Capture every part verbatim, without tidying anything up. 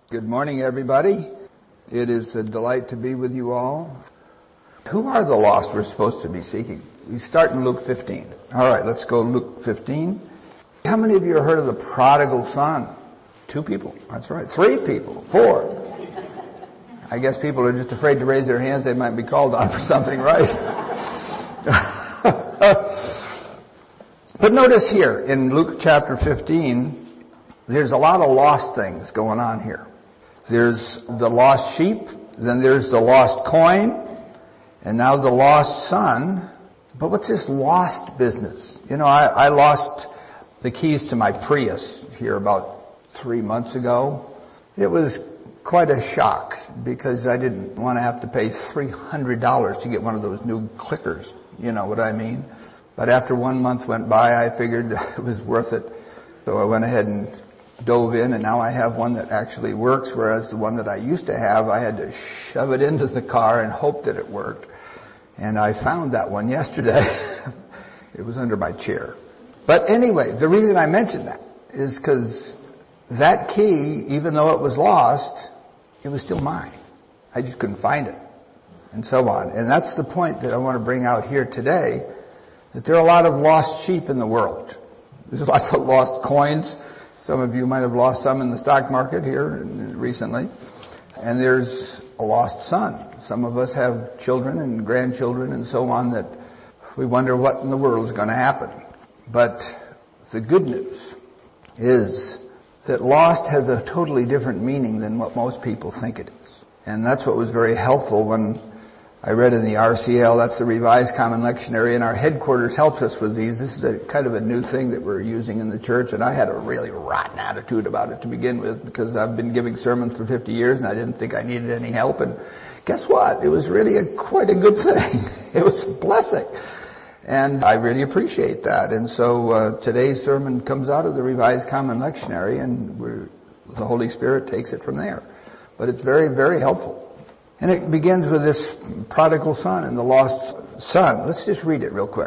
Good morning, everybody. It is a delight to be with you all. Who are the lost we're supposed to be seeking? We start in Luke fifteen. All right, let's go Luke fifteen. How many of you have heard of the prodigal son? Two people. That's right. Three people. Four. I guess people are just afraid to raise their hands. They might be called on for something, right? But notice here in Luke chapter fifteen, there's a lot of lost things going on here. There's the lost sheep, then there's the lost coin, and now the lost son. But what's this lost business? You know, I, I lost the keys to my Prius here about three months ago. It was quite a shock because I didn't want to have to pay three hundred dollars to get one of those new clickers. You know what I mean? But after one month went by, I figured it was worth it. So I went ahead and dove in, and now I have one that actually works, whereas the one that I used to have, I had to shove it into the car and hope that it worked. And I found that one yesterday. It was under my chair. But anyway, the reason I mentioned that is because that key, even though it was lost, it was still mine. I just couldn't find it, and so on. And that's the point that I want to bring out here today, that there are a lot of lost sheep in the world. There's lots of lost coins. Some of you might have lost some in the stock market here recently. And there's a lost son. Some of us have children and grandchildren and so on that we wonder what in the world is going to happen. But the good news is that lost has a totally different meaning than what most people think it is. And that's what was very helpful when I read in the R C L, that's the Revised Common Lectionary, and our headquarters helps us with these. This is a kind of a new thing that we're using in the church, and I had a really rotten attitude about it to begin with because I've been giving sermons for fifty years and I didn't think I needed any help. And guess what? It was really a, quite a good thing. It was a blessing. And I really appreciate that. And so uh, today's sermon comes out of the Revised Common Lectionary, and we're, the Holy Spirit takes it from there. But it's very, very helpful. And it begins with this prodigal son and the lost son. Let's just read it real quick.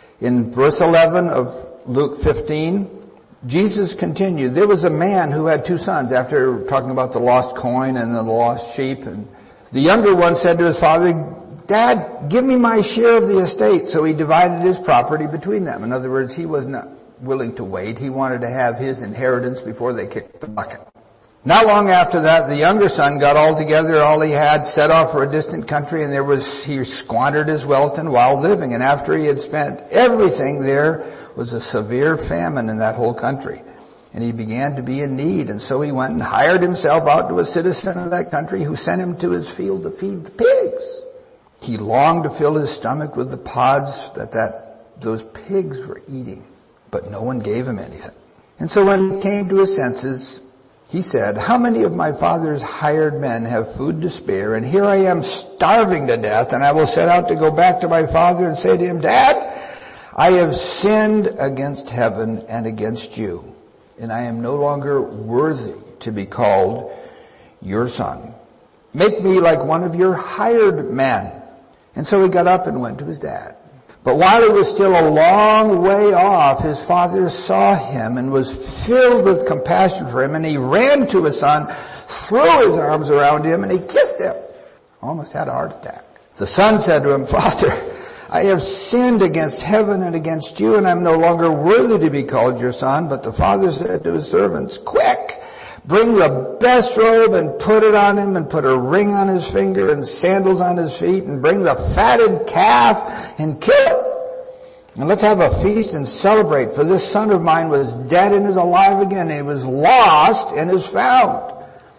In verse eleven of Luke fifteen, Jesus continued, there was a man who had two sons, after talking about the lost coin and the lost sheep. And the younger one said to his father, Dad, give me my share of the estate. So he divided his property between them. In other words, he was not willing to wait. He wanted to have his inheritance before they kicked the bucket. Not long after that, the younger son got all together, all he had, set off for a distant country, and there was, he squandered his wealth in wild living. And after he had spent everything, there was a severe famine in that whole country. And he began to be in need. And so he went and hired himself out to a citizen of that country who sent him to his field to feed the pigs. He longed to fill his stomach with the pods that, that those pigs were eating, but no one gave him anything. And so when he came to his senses, he said, how many of my father's hired men have food to spare, and here I am starving to death, and I will set out to go back to my father and say to him, Dad, I have sinned against heaven and against you, and I am no longer worthy to be called your son. Make me like one of your hired men. And so he got up and went to his dad. But while he was still a long way off, his father saw him and was filled with compassion for him, and he ran to his son, threw his arms around him, and he kissed him. Almost had a heart attack. The son said to him, Father, I have sinned against heaven and against you, and I am no longer worthy to be called your son. But the father said to his servants, Quick! Bring the best robe and put it on him, and put a ring on his finger and sandals on his feet, and bring the fatted calf and kill it. And let's have a feast and celebrate, for this son of mine was dead and is alive again. He was lost and is found.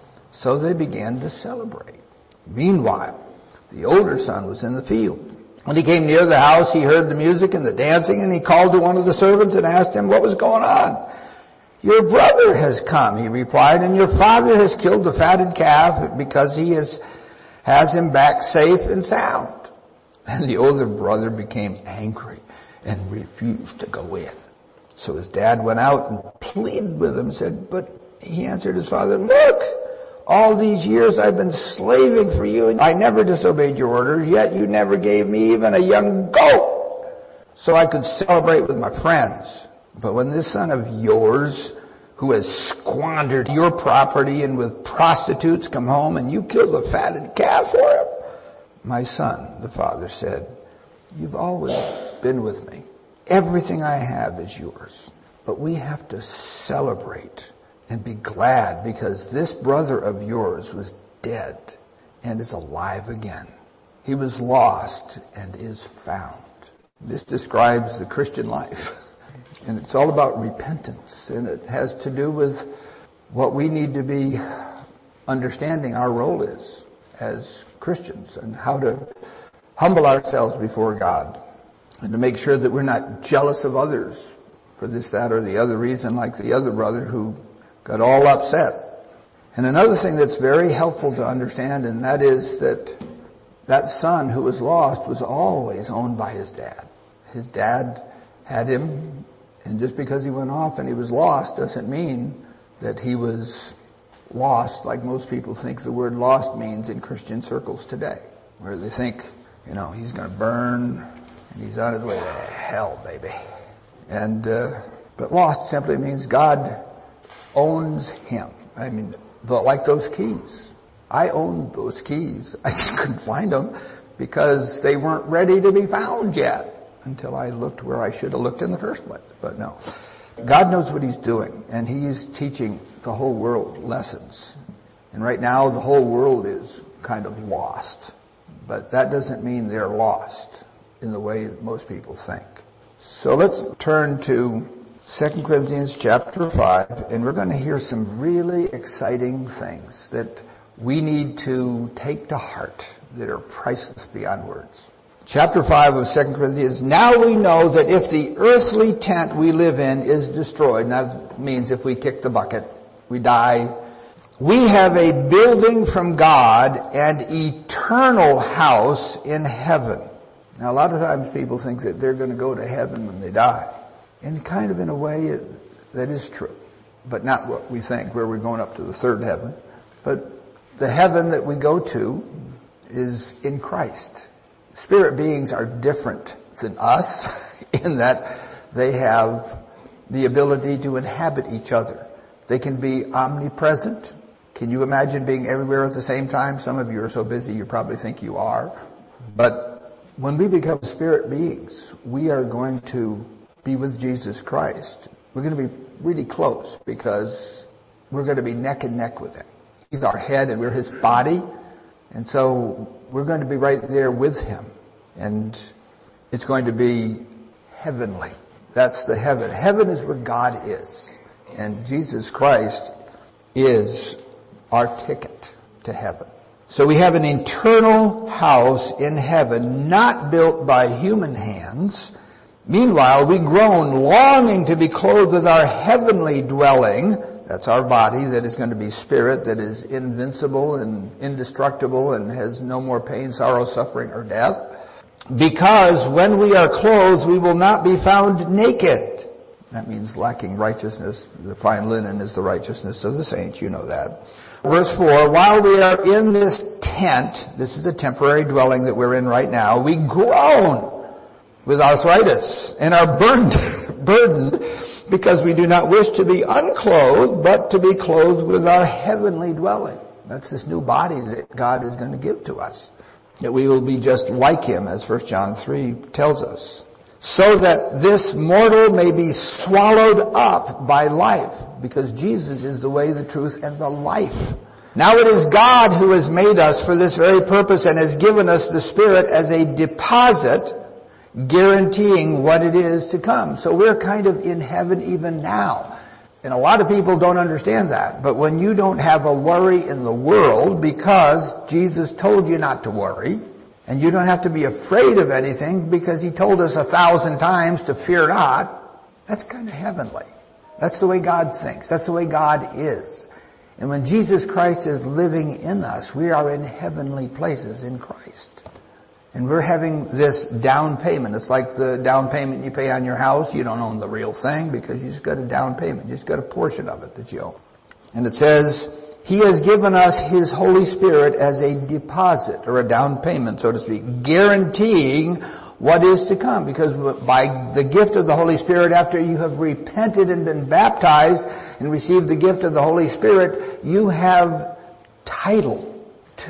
So they began to celebrate. Meanwhile, the older son was in the field. When he came near the house, he heard the music and the dancing, and he called to one of the servants and asked him what was going on. Your brother has come, he replied, and your father has killed the fatted calf because he has, has him back safe and sound. And the older brother became angry and refused to go in. So his dad went out and pleaded with him, said, but he answered his father, look, all these years I've been slaving for you, and I never disobeyed your orders, yet you never gave me even a young goat so I could celebrate with my friends. But when this son of yours, who has squandered your property and with prostitutes come home and you kill the fatted calf for him? My son, the father said, you've always been with me. Everything I have is yours. But we have to celebrate and be glad because this brother of yours was dead and is alive again. He was lost and is found. This describes the Christian life. And it's all about repentance. And it has to do with what we need to be understanding our role is as Christians and how to humble ourselves before God and to make sure that we're not jealous of others for this, that, or the other reason, like the other brother who got all upset. And another thing that's very helpful to understand, and that is that that son who was lost was always owned by his dad. His dad had him, and just because he went off and he was lost doesn't mean that he was lost like most people think the word lost means in Christian circles today, where they think, you know, he's going to burn and he's on his way to hell, baby. And uh, but lost simply means God owns him. I mean, the, like those keys. I owned those keys. I just couldn't find them because they weren't ready to be found yet until I looked where I should have looked in the first place. But no. God knows what he's doing, and he's teaching the whole world lessons. And right now, the whole world is kind of lost. But that doesn't mean they're lost in the way that most people think. So let's turn to Second Corinthians chapter five, and we're going to hear some really exciting things that we need to take to heart that are priceless beyond words. Chapter five of Second Corinthians, now we know that if the earthly tent we live in is destroyed, and that means if we kick the bucket, we die, we have a building from God, an eternal house in heaven. Now, a lot of times people think that they're going to go to heaven when they die. And kind of in a way, that is true. But not what we think, where we're going up to the third heaven. But the heaven that we go to is in Christ. Spirit beings are different than us in that they have the ability to inhabit each other. They can be omnipresent. Can you imagine being everywhere at the same time? Some of you are so busy you probably think you are. But when we become spirit beings, we are going to be with Jesus Christ. We're going to be really close because we're going to be neck and neck with him. He's our head and we're his body. And so we're going to be right there with him. And it's going to be heavenly. That's the heaven. Heaven is where God is. And Jesus Christ is our ticket to heaven. So we have an eternal house in heaven, not built by human hands. Meanwhile, we groan, longing to be clothed with our heavenly dwelling. That's our body that is going to be spirit, that is invincible and indestructible and has no more pain, sorrow, suffering, or death. Because when we are clothed, we will not be found naked. That means lacking righteousness. The fine linen is the righteousness of the saints. You know that. Verse four, while we are in this tent, this is a temporary dwelling that we're in right now, we groan with arthritis and are burdened, burdened because we do not wish to be unclothed, but to be clothed with our heavenly dwelling. That's this new body that God is going to give to us, that we will be just like him, as First John three tells us, so that this mortal may be swallowed up by life, because Jesus is the way, the truth, and the life. Now it is God who has made us for this very purpose and has given us the Spirit as a deposit, guaranteeing what it is to come. So we're kind of in heaven even now. And a lot of people don't understand that. But when you don't have a worry in the world because Jesus told you not to worry, and you don't have to be afraid of anything because he told us a thousand times to fear not, that's kind of heavenly. That's the way God thinks. That's the way God is. And when Jesus Christ is living in us, we are in heavenly places in Christ. And we're having this down payment. It's like the down payment you pay on your house. You don't own the real thing because you just got a down payment. You just got a portion of it that you own. And it says, he has given us his Holy Spirit as a deposit or a down payment, so to speak, guaranteeing what is to come. Because by the gift of the Holy Spirit, after you have repented and been baptized and received the gift of the Holy Spirit, you have title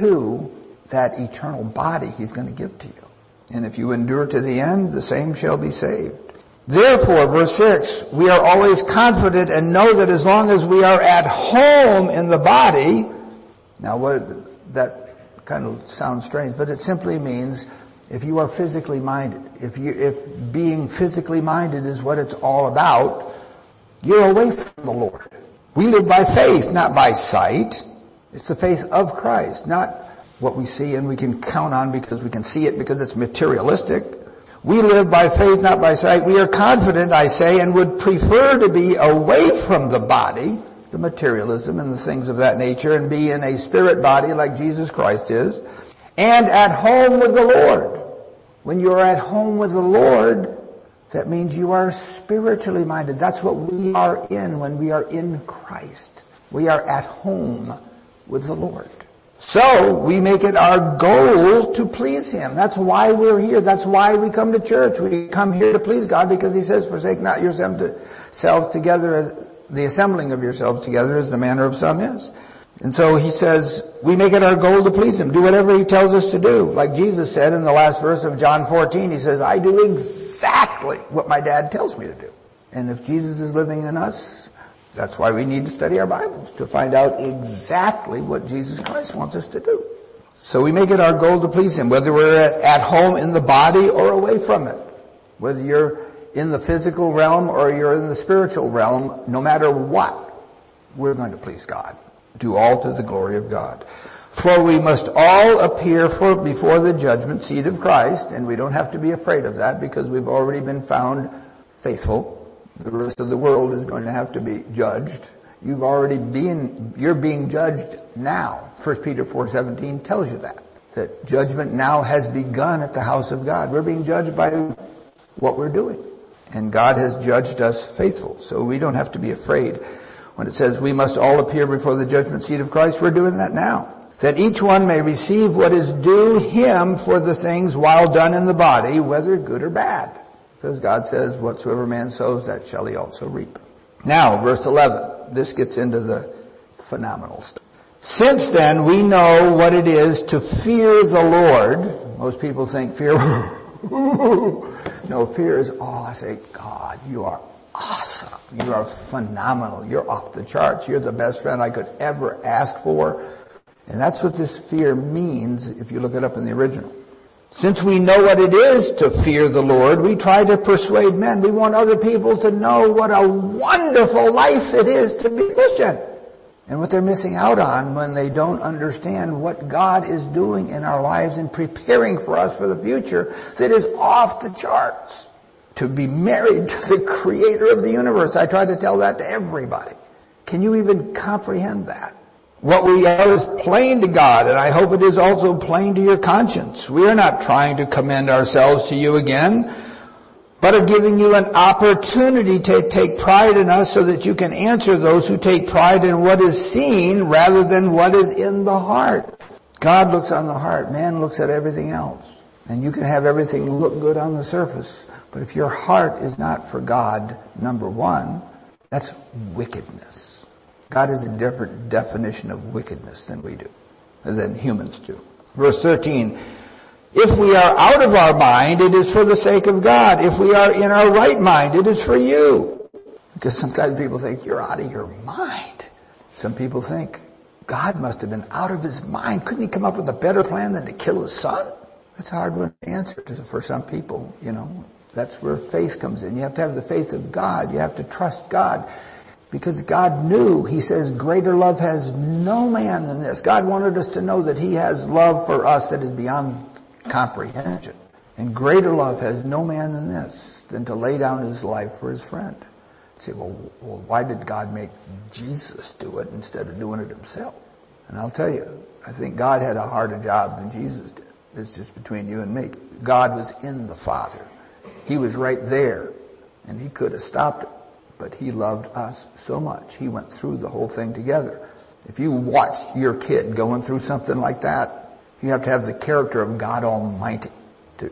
to that eternal body He's going to give to you. And if you endure to the end, the same shall be saved. Therefore, verse six, we are always confident and know that as long as we are at home in the body, now what, that kind of sounds strange, but it simply means if you are physically minded, if you, if being physically minded is what it's all about, you're away from the Lord. We live by faith, not by sight. It's the faith of Christ, not what we see and we can count on because we can see it because it's materialistic. We live by faith, not by sight. We are confident, I say, and would prefer to be away from the body, the materialism and the things of that nature, and be in a spirit body like Jesus Christ is, and at home with the Lord. When you're at home with the Lord, that means you are spiritually minded. That's what we are in when we are in Christ. We are at home with the Lord. So we make it our goal to please Him. That's why we're here. That's why we come to church. We come here to please God because He says, forsake not yourselves together, the assembling of yourselves together as the manner of some is. And so He says, we make it our goal to please Him. Do whatever He tells us to do. Like Jesus said in the last verse of John fourteen, He says, I do exactly what my dad tells me to do. And if Jesus is living in us, that's why we need to study our Bibles, to find out exactly what Jesus Christ wants us to do. So we make it our goal to please Him, whether we're at, at home in the body or away from it. Whether you're in the physical realm or you're in the spiritual realm, no matter what, we're going to please God. Do all to the glory of God. For we must all appear for, before the judgment seat of Christ, and we don't have to be afraid of that because we've already been found faithful. The rest of the world is going to have to be judged. You've already been, you're being judged now. First Peter four seventeen tells you that. That judgment now has begun at the house of God. We're being judged by what we're doing. And God has judged us faithful. So we don't have to be afraid. When it says we must all appear before the judgment seat of Christ, we're doing that now. That each one may receive what is due him for the things while done in the body, whether good or bad. Because God says, whatsoever man sows, that shall he also reap. Now, verse eleven. This gets into the phenomenal stuff. Since then we know what it is to fear the Lord. Most people think fear. No, fear is, oh, I say, God, you are awesome. You are phenomenal. You're off the charts. You're the best friend I could ever ask for. And that's what this fear means if you look it up in the original. Since we know what it is to fear the Lord, we try to persuade men. We want other people to know what a wonderful life it is to be a Christian. And what they're missing out on when they don't understand what God is doing in our lives and preparing for us for the future that is off the charts. To be married to the Creator of the universe. I try to tell that to everybody. Can you even comprehend that? What we are is plain to God, and I hope it is also plain to your conscience. We are not trying to commend ourselves to you again, but are giving you an opportunity to take pride in us so that you can answer those who take pride in what is seen rather than what is in the heart. God looks on the heart. Man looks at everything else. And you can have everything look good on the surface. But if your heart is not for God, number one, that's wickedness. God has a different definition of wickedness than we do, than humans do. Verse thirteen, if we are out of our mind, it is for the sake of God. If we are in our right mind, it is for you. Because sometimes people think you're out of your mind. Some people think God must have been out of his mind. Couldn't he come up with a better plan than to kill his son? That's a hard one to answer for some people, you know. That's where faith comes in. You have to have the faith of God. You have to trust God. Because God knew, he says, greater love has no man than this. God wanted us to know that he has love for us that is beyond comprehension. And greater love has no man than this, than to lay down his life for his friend. You say, well, well, why did God make Jesus do it instead of doing it himself? And I'll tell you, I think God had a harder job than Jesus did. It's just between you and me. God was in the Father. He was right there, and he could have stopped it. But he loved us so much. He went through the whole thing together. If you watched your kid going through something like that, you have to have the character of God Almighty to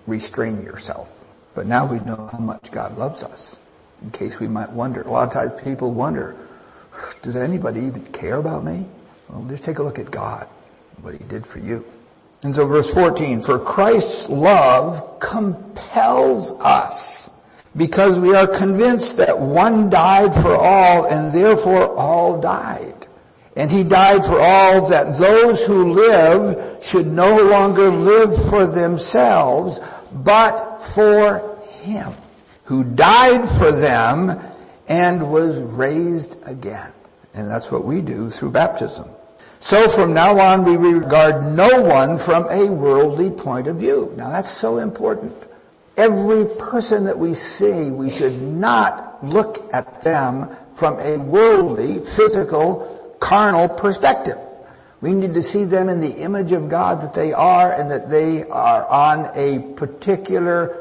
restrain yourself. But now we know how much God loves us. In case we might wonder. A lot of times people wonder, does anybody even care about me? Well, just take a look at God, what he did for you. And so verse fourteen, for Christ's love compels us, because we are convinced that one died for all, and therefore all died. And he died for all, that those who live should no longer live for themselves, but for him, who died for them and was raised again. And that's what we do through baptism. So from now on, we regard no one from a worldly point of view. Now that's so important. Every person that we see, we should not look at them from a worldly, physical, carnal perspective. We need to see them in the image of God that they are, and that they are on a particular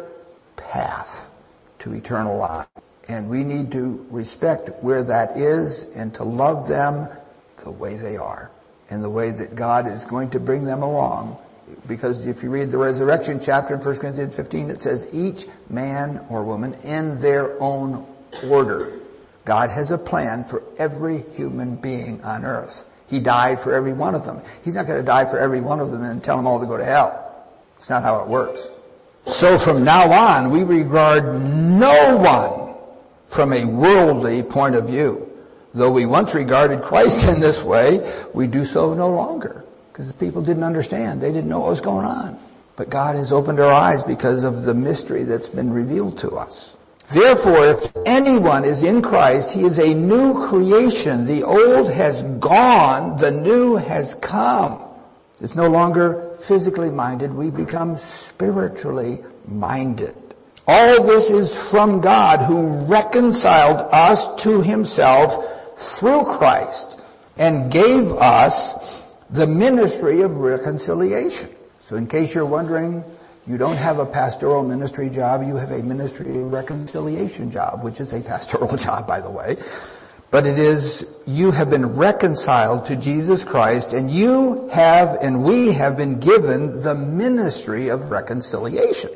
path to eternal life. And we need to respect where that is and to love them the way they are and the way that God is going to bring them along. Because if you read the resurrection chapter in First Corinthians fifteen, it says each man or woman in their own order. God has a plan for every human being on earth. He died for every one of them. He's not going to die for every one of them and tell them all to go to hell. It's not how it works. So from now on, we regard no one from a worldly point of view. Though we once regarded Christ in this way, we do so no longer. Because the people didn't understand. They didn't know what was going on. But God has opened our eyes because of the mystery that's been revealed to us. Therefore, if anyone is in Christ, he is a new creation. The old has gone, the new has come. It's no longer physically minded. We become spiritually minded. All this is from God, who reconciled us to himself through Christ and gave us the ministry of reconciliation. So in case you're wondering, you don't have a pastoral ministry job, you have a ministry of reconciliation job, which is a pastoral job, by the way. But it is, you have been reconciled to Jesus Christ, and you have, and we have been given the ministry of reconciliation.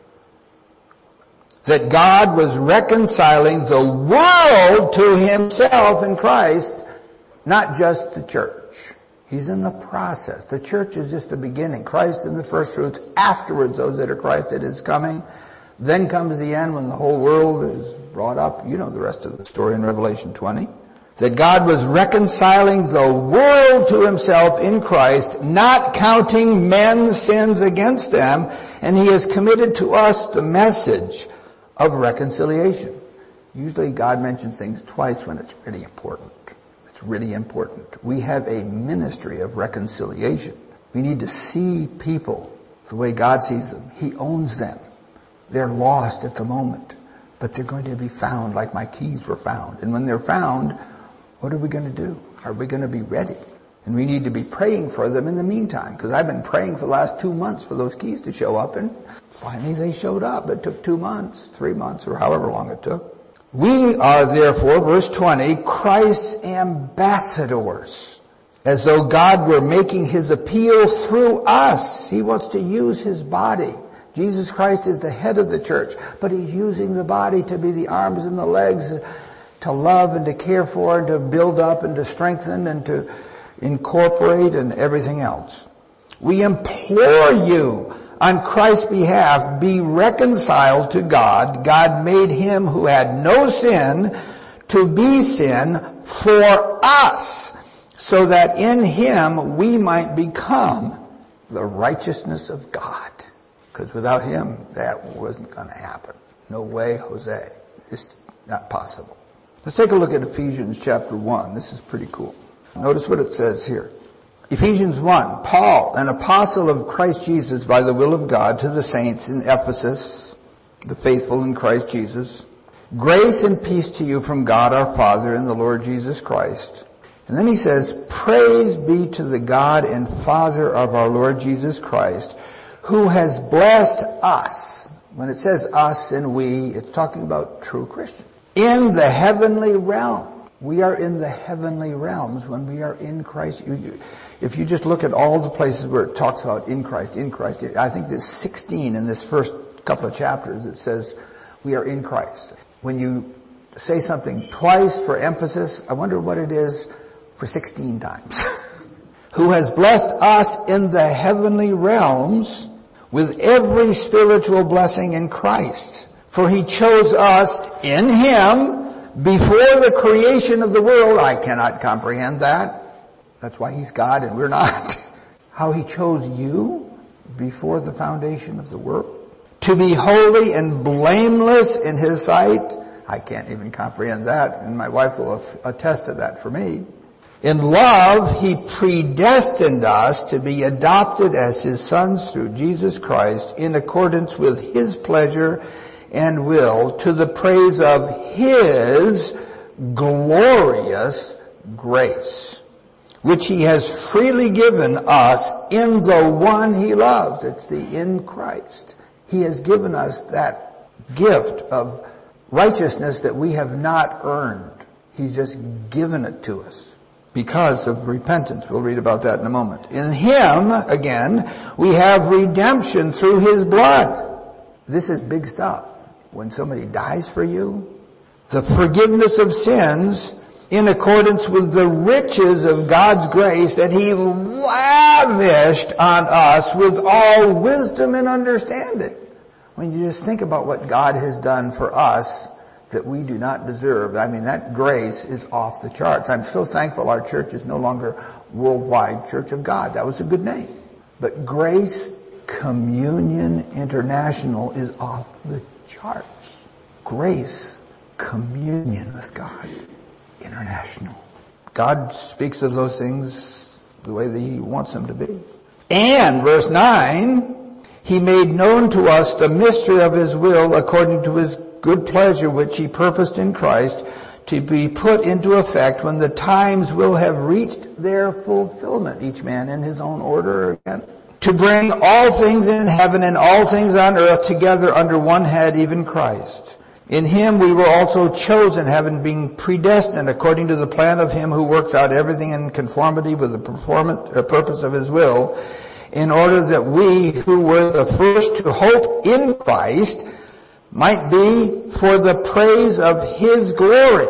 That God was reconciling the world to himself in Christ, not just the church. He's in the process. The church is just the beginning. Christ in the first fruits. Afterwards, those that are Christ, it is coming. Then comes the end when the whole world is brought up. You know the rest of the story in Revelation twenty. That God was reconciling the world to himself in Christ, not counting men's sins against them. And he has committed to us the message of reconciliation. Usually God mentions things twice when it's really important. Really important. We have a ministry of reconciliation. We need to see people the way God sees them. He owns them. They're lost at the moment, but they're going to be found like my keys were found. And when they're found, what are we going to do? Are we going to be ready? And we need to be praying for them in the meantime, because I've been praying for the last two months for those keys to show up, and finally they showed up. It took two months, three months, or however long it took. We are therefore, verse twenty, Christ's ambassadors, as though God were making his appeal through us. He wants to use his body. Jesus Christ is the head of the church, but he's using the body to be the arms and the legs, to love and to care for and to build up and to strengthen and to incorporate and everything else. We implore you, on Christ's behalf, be reconciled to God. God made him who had no sin to be sin for us, so that in him we might become the righteousness of God. Because without him, that wasn't going to happen. No way, Jose. It's not possible. Let's take a look at Ephesians chapter one. This is pretty cool. Notice what it says here. Ephesians one, Paul, an apostle of Christ Jesus by the will of God, to the saints in Ephesus, the faithful in Christ Jesus. Grace and peace to you from God our Father and the Lord Jesus Christ. And then he says, praise be to the God and Father of our Lord Jesus Christ, who has blessed us. When it says us and we, it's talking about true Christians. In the heavenly realm. We are in the heavenly realms when we are in Christ. If you just look at all the places where it talks about in Christ, in Christ, I think there's sixteen in this first couple of chapters, it says we are in Christ. When you say something twice for emphasis, I wonder what it is for sixteen times. Who has blessed us in the heavenly realms with every spiritual blessing in Christ. For he chose us in him before the creation of the world. I cannot comprehend that. That's why he's God and we're not. How he chose you before the foundation of the world. To be holy and blameless in his sight. I can't even comprehend that, and my wife will attest to that for me. In love, he predestined us to be adopted as his sons through Jesus Christ in accordance with his pleasure and will, to the praise of his glorious grace, which he has freely given us in the one he loves. It's the in Christ. He has given us that gift of righteousness that we have not earned. He's just given it to us because of repentance. We'll read about that in a moment. In him, again, we have redemption through his blood. This is big stuff. When somebody dies for you, the forgiveness of sins in accordance with the riches of God's grace that he lavished on us with all wisdom and understanding. When you just think about what God has done for us that we do not deserve, I mean, that grace is off the charts. I'm so thankful our church is no longer Worldwide Church of God. That was a good name. But Grace Communion International is off the charts. Grace Communion with God International. God speaks of those things the way that he wants them to be. And, verse nine, he made known to us the mystery of his will according to his good pleasure, which he purposed in Christ to be put into effect when the times will have reached their fulfillment, each man in his own order again. To bring all things in heaven and all things on earth together under one head, even Christ. In him we were also chosen, having been predestined according to the plan of him who works out everything in conformity with the performance or purpose of his will, in order that we who were the first to hope in Christ might be for the praise of his glory.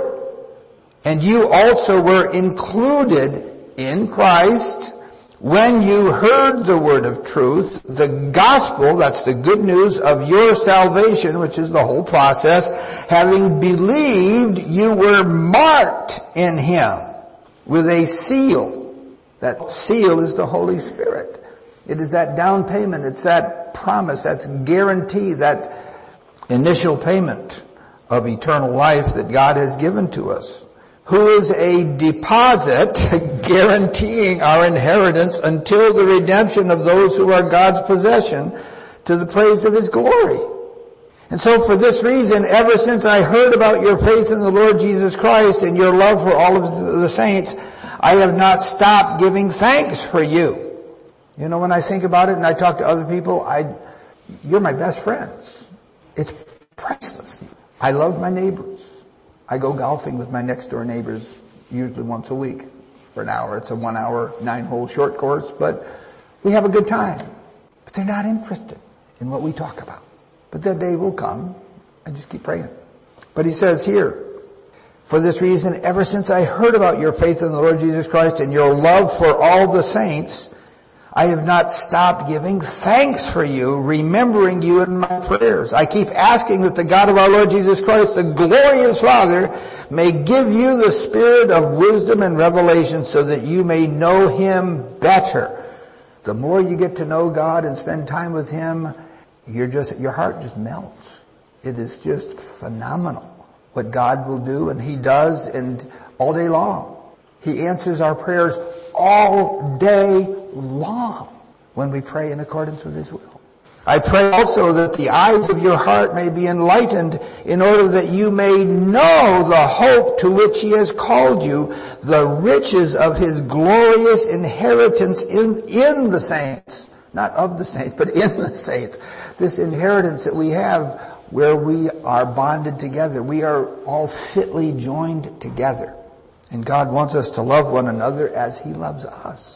And you also were included in Christ when you heard the word of truth, the gospel, that's the good news of your salvation, which is the whole process. Having believed, you were marked in him with a seal. That seal is the Holy Spirit. It is that down payment. It's that promise, that's guarantee, that initial payment of eternal life that God has given to us. Who is a deposit guaranteeing our inheritance until the redemption of those who are God's possession to the praise of his glory. And so for this reason, ever since I heard about your faith in the Lord Jesus Christ and your love for all of the saints, I have not stopped giving thanks for you. You know, when I think about it and I talk to other people, I, you're my best friends. It's priceless. I love my neighbors. I go golfing with my next door neighbors usually once a week for an hour. It's a one hour, nine hole short course, but we have a good time. But they're not interested in what we talk about. But that day will come. I just keep praying. But he says here, for this reason, ever since I heard about your faith in the Lord Jesus Christ and your love for all the saints, I have not stopped giving thanks for you, remembering you in my prayers. I keep asking that the God of our Lord Jesus Christ, the glorious Father, may give you the spirit of wisdom and revelation so that you may know him better. The more you get to know God and spend time with him, you're just, your heart just melts. It is just phenomenal what God will do, and he does, and all day long. He answers our prayers all day long when we pray in accordance with his will. I pray also that the eyes of your heart may be enlightened in order that you may know the hope to which he has called you, the riches of his glorious inheritance in, in the saints. Not of the saints, but in the saints. This inheritance that we have where we are bonded together. We are all fitly joined together. And God wants us to love one another as he loves us.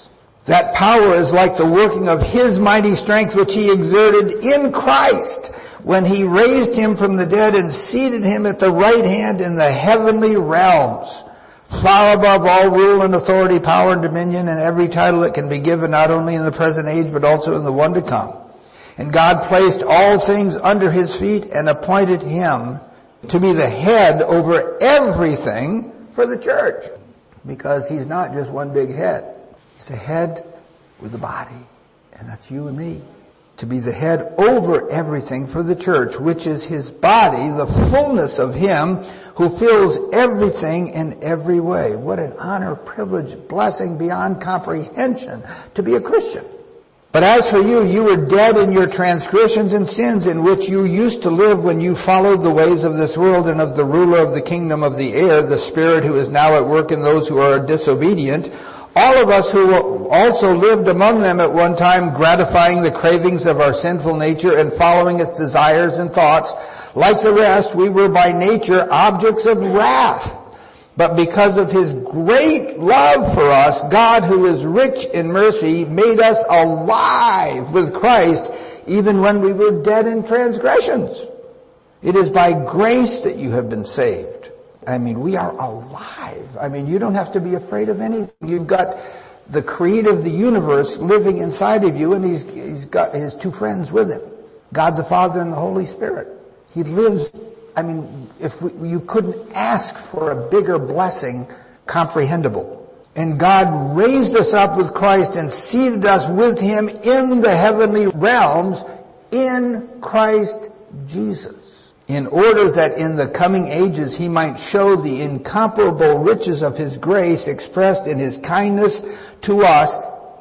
That power is like the working of His mighty strength which He exerted in Christ when He raised Him from the dead and seated Him at the right hand in the heavenly realms, far above all rule and authority, power and dominion, and every title that can be given not only in the present age but also in the one to come. And God placed all things under His feet and appointed Him to be the head over everything for the church. Because He's not just one big head. He's the head with the body, and that's you and me. To be the head over everything for the church, which is His body, the fullness of Him who fills everything in every way. What an honor, privilege, blessing beyond comprehension to be a Christian. But as for you, you were dead in your transgressions and sins in which you used to live when you followed the ways of this world and of the ruler of the kingdom of the air, the spirit who is now at work in those who are disobedient. All of us who also lived among them at one time, gratifying the cravings of our sinful nature and following its desires and thoughts. Like the rest, we were by nature objects of wrath. But because of His great love for us, God, who is rich in mercy, made us alive with Christ, even when we were dead in transgressions. It is by grace that you have been saved. I mean, we are alive. I mean, you don't have to be afraid of anything. You've got the creator of the universe living inside of you, and he's, he's got his two friends with him, God the Father and the Holy Spirit. He lives, I mean, if we, you couldn't ask for a bigger blessing comprehensible. And God raised us up with Christ and seated us with Him in the heavenly realms in Christ Jesus, in order that in the coming ages He might show the incomparable riches of His grace expressed in His kindness to us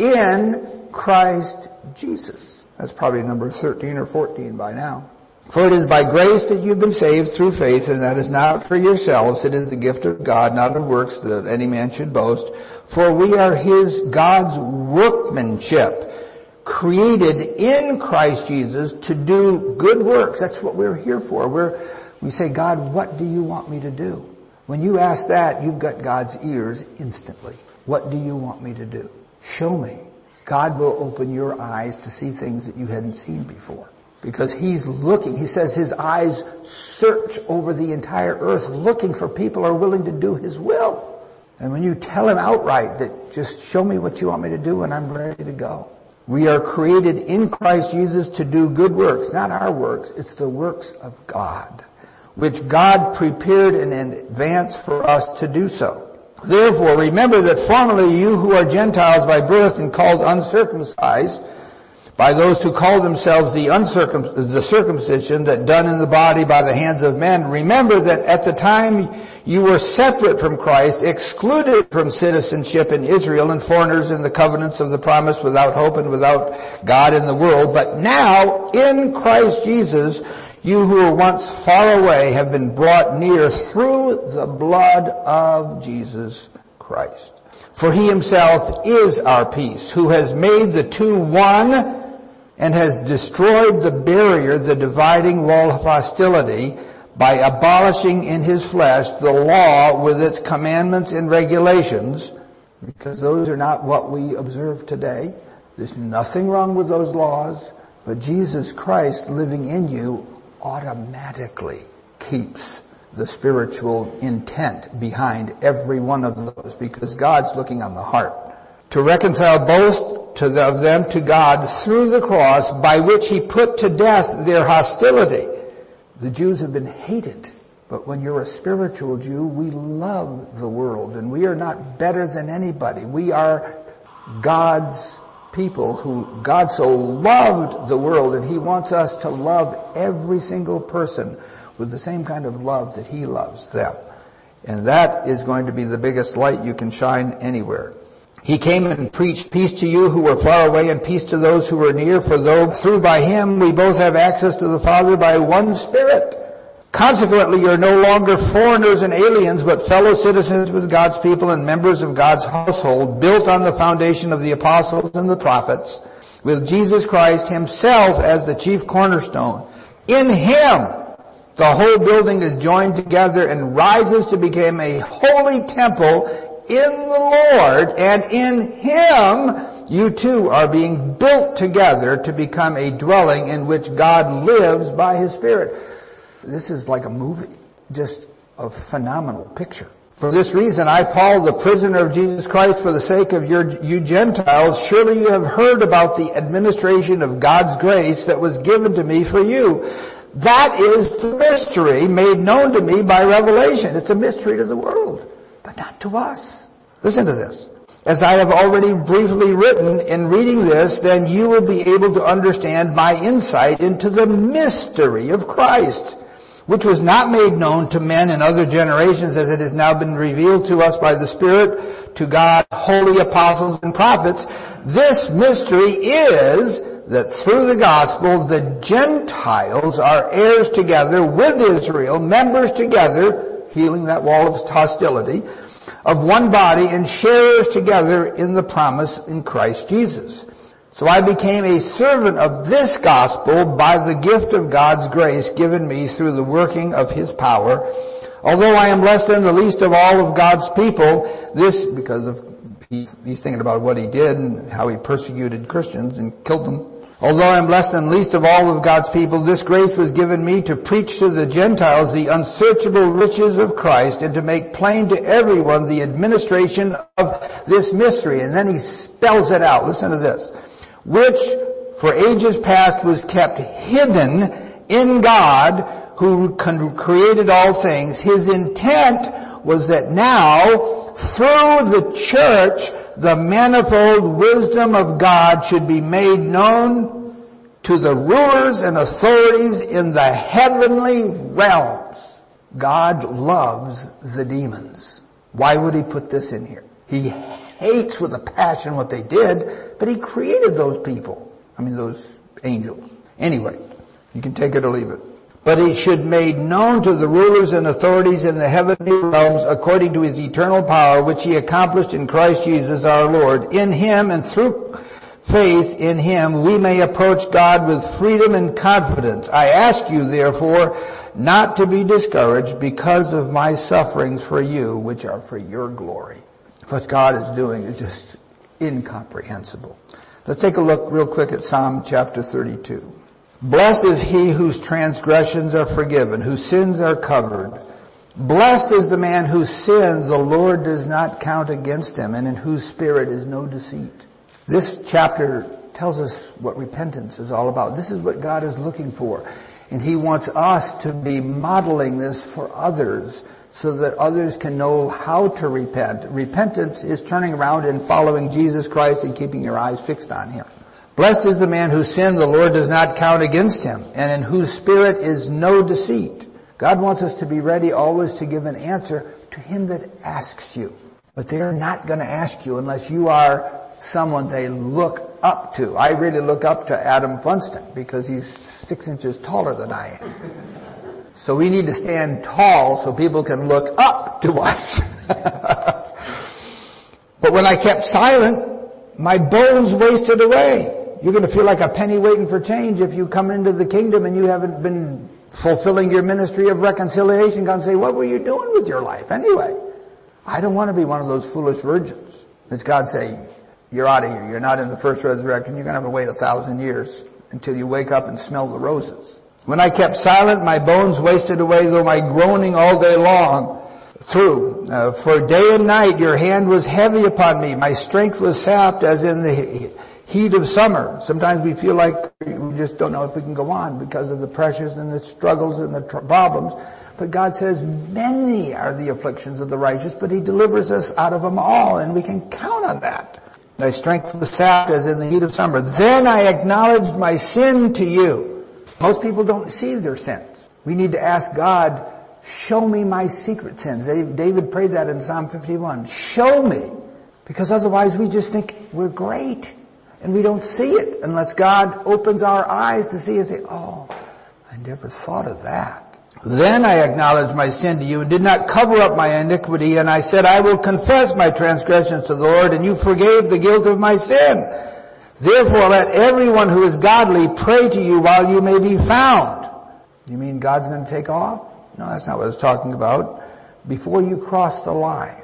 in Christ Jesus. That's probably number thirteen or fourteen by now. For it is by grace that you've been saved through faith, and that is not for yourselves. It is the gift of God, not of works, that any man should boast. For we are His, God's workmanship, created in Christ Jesus to do good works. That's what we're here for. We're, we say, God, what do you want me to do? When you ask that, you've got God's ears instantly. What do you want me to do? Show me. God will open your eyes to see things that you hadn't seen before. Because He's looking. He says His eyes search over the entire earth, looking for people who are willing to do His will. And when you tell Him outright that just show me what you want me to do and I'm ready to go. We are created in Christ Jesus to do good works, not our works. It's the works of God, which God prepared in advance for us to do so. Therefore, remember that formerly you who are Gentiles by birth and called uncircumcised, by those who call themselves the uncircum- the circumcision that done in the body by the hands of men, remember that at the time you were separate from Christ, excluded from citizenship in Israel and foreigners in the covenants of the promise, without hope and without God in the world. But now, in Christ Jesus, you who were once far away have been brought near through the blood of Jesus Christ. For He Himself is our peace, who has made the two one, and has destroyed the barrier, the dividing wall of hostility, by abolishing in His flesh the law with its commandments and regulations, because those are not what we observe today. There's nothing wrong with those laws, but Jesus Christ living in you automatically keeps the spiritual intent behind every one of those, because God's looking on the heart. To reconcile both to the, of them to God through the cross, by which He put to death their hostility. The Jews have been hated, but when you're a spiritual Jew, we love the world, and we are not better than anybody. We are God's people who God so loved the world, and He wants us to love every single person with the same kind of love that He loves them. And that is going to be the biggest light you can shine anywhere. He came and preached peace to you who were far away and peace to those who were near, for though through by Him we both have access to the Father by one Spirit. Consequently, you're no longer foreigners and aliens, but fellow citizens with God's people and members of God's household, built on the foundation of the apostles and the prophets, with Jesus Christ Himself as the chief cornerstone. In Him, the whole building is joined together and rises to become a holy temple in the Lord, and in Him you too are being built together to become a dwelling in which God lives by His Spirit. This is like a movie, just a phenomenal picture. For this reason, I, Paul, the prisoner of Jesus Christ, for the sake of your, you Gentiles, surely you have heard about the administration of God's grace that was given to me for you. That is the mystery made known to me by revelation. It's a mystery to the world, but not to us. Listen to this. As I have already briefly written, in reading this, then you will be able to understand my insight into the mystery of Christ, which was not made known to men in other generations, as it has now been revealed to us by the Spirit, to God's holy apostles and prophets. This mystery is that through the gospel, the Gentiles are heirs together with Israel, members together, healing that wall of hostility, of one body, and sharers together in the promise in Christ Jesus. So I became a servant of this gospel by the gift of God's grace given me through the working of His power. Although I am less than the least of all of God's people, this, because of, he's, he's thinking about what he did and how he persecuted Christians and killed them. Although I am less than least of all of God's people, this grace was given me to preach to the Gentiles the unsearchable riches of Christ and to make plain to everyone the administration of this mystery. And then he spells it out. Listen to this. Which for ages past was kept hidden in God who created all things. His intent was that now, through the church, the manifold wisdom of God should be made known to the rulers and authorities in the heavenly realms. God loves the demons. Why would He put this in here? He hates with a passion what they did, but He created those people. I mean, those angels. Anyway, you can take it or leave it. But He should made known to the rulers and authorities in the heavenly realms according to His eternal power, which He accomplished in Christ Jesus our Lord. In Him and through faith in Him, we may approach God with freedom and confidence. I ask you, therefore, not to be discouraged because of my sufferings for you, which are for your glory. What God is doing is just incomprehensible. Let's take a look real quick at Psalm chapter thirty-two. Blessed is he whose transgressions are forgiven, whose sins are covered. Blessed is the man whose sins the Lord does not count against him, and in whose spirit is no deceit. This chapter tells us what repentance is all about. This is what God is looking for. And He wants us to be modeling this for others so that others can know how to repent. Repentance is turning around and following Jesus Christ and keeping your eyes fixed on Him. Blessed is the man whose sin the Lord does not count against him, and in whose spirit is no deceit. God wants us to be ready always to give an answer to him that asks you. But they are not going to ask you unless you are someone they look up to. I really look up to Adam Funston because he's six inches taller than I am. So we need to stand tall so people can look up to us. But when I kept silent, my bones wasted away. You're going to feel like a penny waiting for change if you come into the kingdom and you haven't been fulfilling your ministry of reconciliation. God say, what were you doing with your life anyway? I don't want to be one of those foolish virgins. It's God saying, you're out of here. You're not in the first resurrection. You're going to have to wait a thousand years until you wake up and smell the roses. When I kept silent, my bones wasted away, though my groaning all day long through. Uh, for day and night your hand was heavy upon me. My strength was sapped as in the heat of summer. Sometimes we feel like we just don't know if we can go on because of the pressures and the struggles and the tr- problems. But God says, many are the afflictions of the righteous, but He delivers us out of them all, and we can count on that. My strength was sapped as in the heat of summer. Then I acknowledged my sin to you. Most people don't see their sins. We need to ask God, show me my secret sins. David prayed that in Psalm fifty-one. Show me. Because otherwise we just think we're great. And we don't see it unless God opens our eyes to see and say, oh, I never thought of that. Then I acknowledged my sin to you and did not cover up my iniquity. And I said, I will confess my transgressions to the Lord, and you forgave the guilt of my sin. Therefore, let everyone who is godly pray to you while you may be found. You mean God's going to take off? No, that's not what I was talking about. Before you cross the line,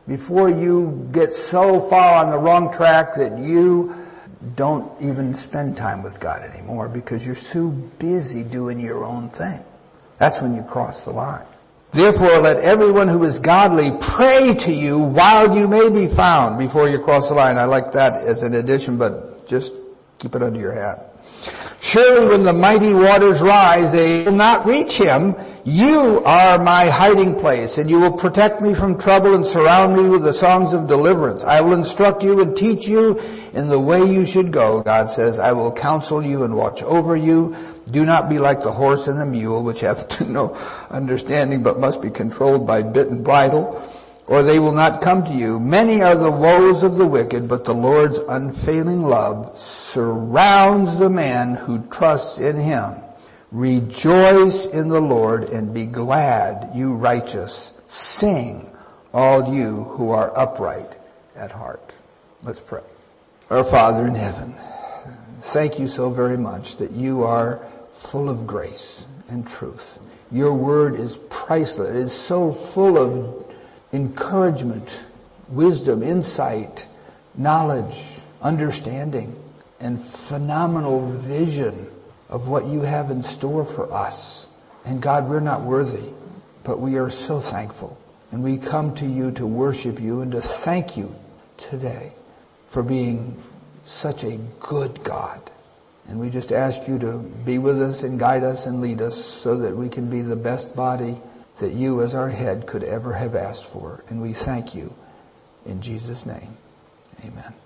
before you get so far on the wrong track that you don't even spend time with God anymore because you're so busy doing your own thing. That's when you cross the line. Therefore, let everyone who is godly pray to you while you may be found before you cross the line. I like that as an addition, but just keep it under your hat. Surely when the mighty waters rise, they will not reach him. You are my hiding place, and you will protect me from trouble and surround me with the songs of deliverance. I will instruct you and teach you in the way you should go, God says. I will counsel you and watch over you. Do not be like the horse and the mule, which have no understanding but must be controlled by bit and bridle, or they will not come to you. Many are the woes of the wicked, but the Lord's unfailing love surrounds the man who trusts in him. Rejoice in the Lord and be glad, you righteous. Sing, all you who are upright at heart. Let's pray. Our Father in heaven, thank you so very much that you are full of grace and truth. Your word is priceless. It is so full of encouragement, wisdom, insight, knowledge, understanding, and phenomenal vision of what you have in store for us. And God, we're not worthy, but we are so thankful. And we come to you to worship you and to thank you today for being such a good God. And we just ask you to be with us and guide us and lead us so that we can be the best body that you as our head could ever have asked for. And we thank you in Jesus' name. Amen.